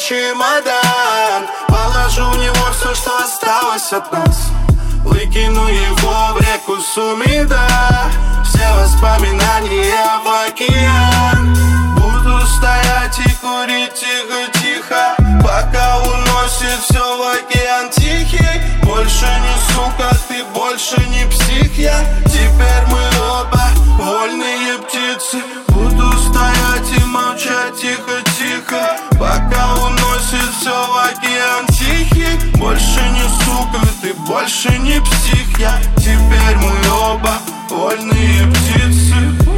чемодан, положу в него все, что осталось от нас. Выкину его в реку Сумида, все воспоминания в океан. Буду стоять и курить тихо-тихо, пока уносит все в океан тихий. Больше не сука, ты больше не псих я. Теперь мы оба вольные птицы. Буду стоять и молчать тихо-тихо, пока уносит все в океан тихий. Больше не сука, ты больше не псих я. Теперь мы оба вольные птицы.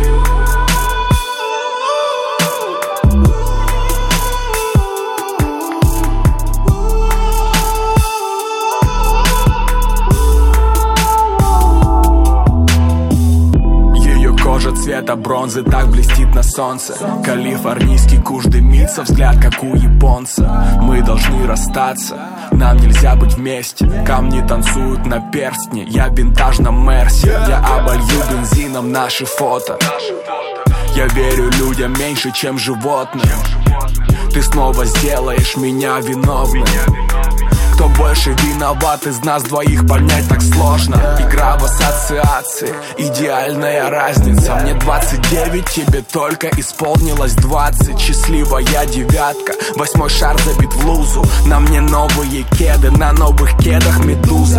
Кожа цвета бронзы так блестит на солнце. Калифорнийский куш дымится, взгляд как у японца. Мы должны расстаться, нам нельзя быть вместе. Камни танцуют на перстне, я в винтажном Мерсе. Я оболью бензином наши фото. Я верю людям меньше, чем животным. Ты снова сделаешь меня виновным. Кто больше виноват из нас двоих, понять так сложно. Игра в ассоциации, идеальная разница. Мне 29, тебе только исполнилось 20. Счастливая девятка, 8-й шар забит в лузу. На мне новые кеды, на новых кедах медуза.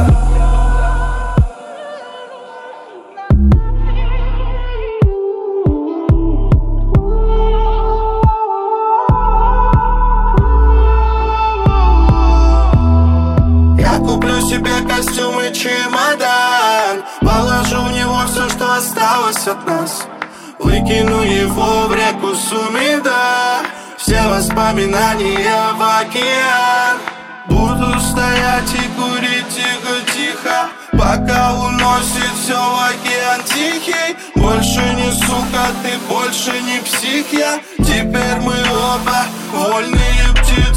Куплю себе костюм и чемодан, положу в него все, что осталось от нас. Выкину его в реку Сумида, все воспоминания в океан. Буду стоять и курить тихо-тихо, пока уносит все в океан тихий. Больше не сука, ты больше не псих я. Теперь мы оба вольные птицы.